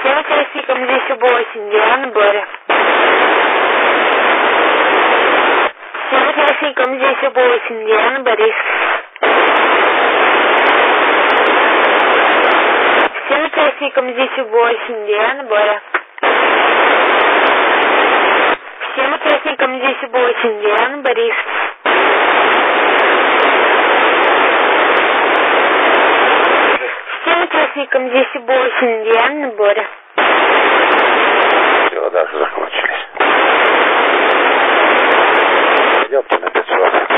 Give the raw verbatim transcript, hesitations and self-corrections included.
Всем участникам десять восемь, Диана Боря. Всем участникам десять восемь, Диана Борис. Всем участникам десять восемь, Диана Боря. Всем участникам десять восемь, Диана Борис. Всем участникам десять восемь, Диана Боря. Все, даже закончились. Идемте на пятьсот.